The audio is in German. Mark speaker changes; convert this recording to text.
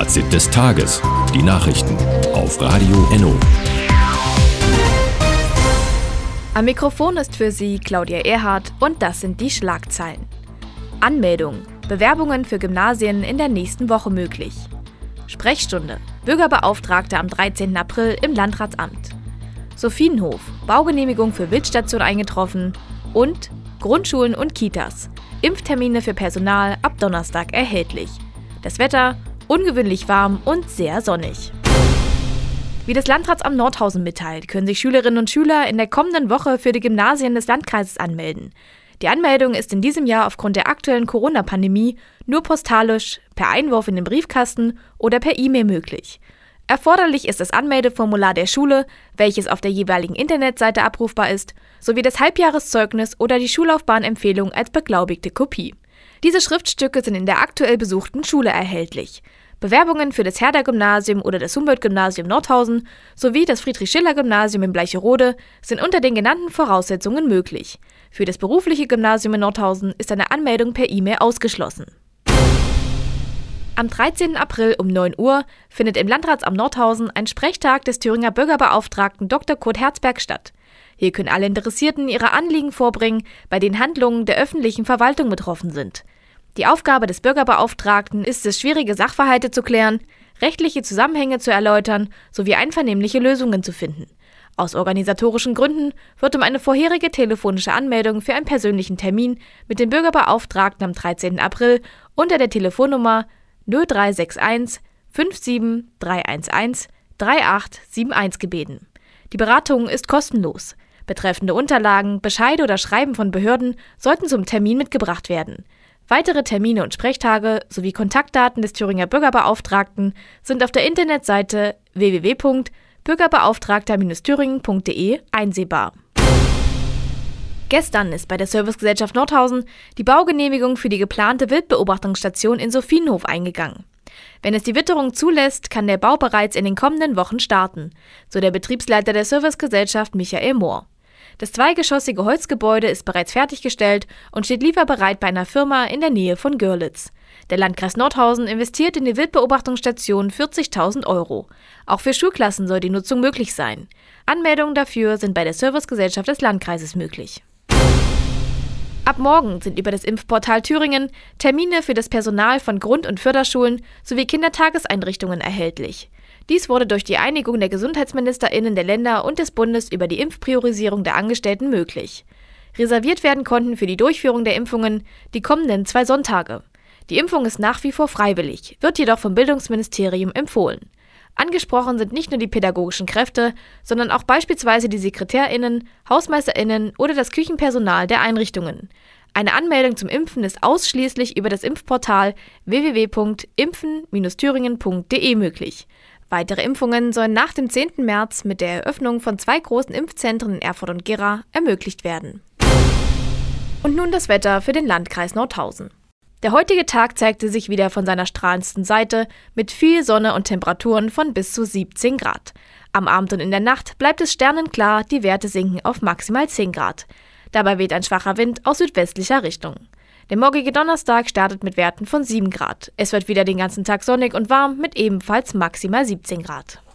Speaker 1: Fazit des Tages. Die Nachrichten auf Radio Enno.
Speaker 2: Am Mikrofon ist für Sie Claudia Erhardt und das sind die Schlagzeilen. Anmeldung. Bewerbungen für Gymnasien in der nächsten Woche möglich. Sprechstunde. Bürgerbeauftragte am 13. April im Landratsamt. Sophienhof. Baugenehmigung für Wildstation eingetroffen. Und Grundschulen und Kitas. Impftermine für Personal ab Donnerstag erhältlich. Das Wetter ungewöhnlich warm und sehr sonnig. Wie das Landratsamt Nordhausen mitteilt, können sich Schülerinnen und Schüler in der kommenden Woche für die Gymnasien des Landkreises anmelden. Die Anmeldung ist in diesem Jahr aufgrund der aktuellen Corona-Pandemie nur postalisch, per Einwurf in den Briefkasten oder per E-Mail möglich. Erforderlich ist das Anmeldeformular der Schule, welches auf der jeweiligen Internetseite abrufbar ist, sowie das Halbjahreszeugnis oder die Schullaufbahnempfehlung als beglaubigte Kopie. Diese Schriftstücke sind in der aktuell besuchten Schule erhältlich. Bewerbungen für das Herder-Gymnasium oder das Humboldt-Gymnasium Nordhausen sowie das Friedrich-Schiller-Gymnasium in Bleicherode sind unter den genannten Voraussetzungen möglich. Für das berufliche Gymnasium in Nordhausen ist eine Anmeldung per E-Mail ausgeschlossen. Am 13. April um 9 Uhr findet im Landratsamt Nordhausen ein Sprechtag des Thüringer Bürgerbeauftragten Dr. Kurt Herzberg statt. Hier können alle Interessierten ihre Anliegen vorbringen, bei denen Handlungen der öffentlichen Verwaltung betroffen sind. Die Aufgabe des Bürgerbeauftragten ist es, schwierige Sachverhalte zu klären, rechtliche Zusammenhänge zu erläutern sowie einvernehmliche Lösungen zu finden. Aus organisatorischen Gründen wird um eine vorherige telefonische Anmeldung für einen persönlichen Termin mit dem Bürgerbeauftragten am 13. April unter der Telefonnummer 0361 57 311 3871 gebeten. Die Beratung ist kostenlos. Betreffende Unterlagen, Bescheide oder Schreiben von Behörden sollten zum Termin mitgebracht werden. Weitere Termine und Sprechtage sowie Kontaktdaten des Thüringer Bürgerbeauftragten sind auf der Internetseite www.bürgerbeauftragter-thüringen.de einsehbar. Gestern ist bei der Servicegesellschaft Nordhausen die Baugenehmigung für die geplante Wildbeobachtungsstation in Sophienhof eingegangen. Wenn es die Witterung zulässt, kann der Bau bereits in den kommenden Wochen starten, so der Betriebsleiter der Servicegesellschaft Michael Mohr. Das zweigeschossige Holzgebäude ist bereits fertiggestellt und steht lieferbereit bei einer Firma in der Nähe von Görlitz. Der Landkreis Nordhausen investiert in die Wildbeobachtungsstation 40.000 €. Auch für Schulklassen soll die Nutzung möglich sein. Anmeldungen dafür sind bei der Servicegesellschaft des Landkreises möglich. Ab morgen sind über das Impfportal Thüringen Termine für das Personal von Grund- und Förderschulen sowie Kindertageseinrichtungen erhältlich. Dies wurde durch die Einigung der GesundheitsministerInnen der Länder und des Bundes über die Impfpriorisierung der Angestellten möglich. Reserviert werden konnten für die Durchführung der Impfungen die kommenden 2 Sonntage. Die Impfung ist nach wie vor freiwillig, wird jedoch vom Bildungsministerium empfohlen. Angesprochen sind nicht nur die pädagogischen Kräfte, sondern auch beispielsweise die SekretärInnen, HausmeisterInnen oder das Küchenpersonal der Einrichtungen. Eine Anmeldung zum Impfen ist ausschließlich über das Impfportal www.impfen-thüringen.de möglich. Weitere Impfungen sollen nach dem 10. März mit der Eröffnung von 2 großen Impfzentren in Erfurt und Gera ermöglicht werden. Und nun das Wetter für den Landkreis Nordhausen. Der heutige Tag zeigte sich wieder von seiner strahlendsten Seite mit viel Sonne und Temperaturen von bis zu 17 Grad. Am Abend und in der Nacht bleibt es sternenklar, die Werte sinken auf maximal 10 Grad. Dabei weht ein schwacher Wind aus südwestlicher Richtung. Der morgige Donnerstag startet mit Werten von 7 Grad. Es wird wieder den ganzen Tag sonnig und warm mit ebenfalls maximal 17 Grad.